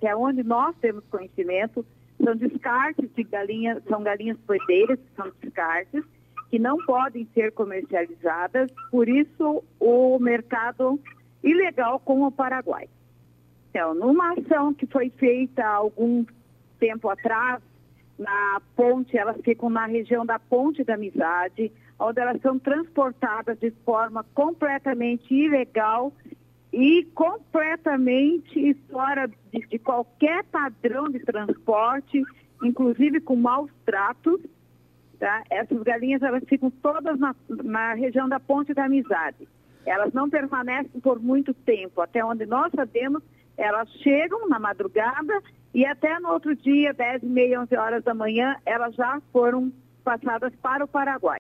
até onde nós temos conhecimento, são descartes de galinhas, são galinhas poedeiras, são descartes, que não podem ser comercializadas, por isso o mercado ilegal com o Paraguai. Então, numa ação que foi feita há algum tempo atrás, na ponte, elas ficam na região da Ponte da Amizade, onde elas são transportadas de forma completamente ilegal e completamente fora de qualquer padrão de transporte, inclusive com maus tratos. Tá? Essas galinhas, elas ficam todas na região da Ponte da Amizade. Elas não permanecem por muito tempo, até onde nós sabemos, elas chegam na madrugada e até no outro dia, 10h30, 11 horas da manhã, elas já foram passadas para o Paraguai.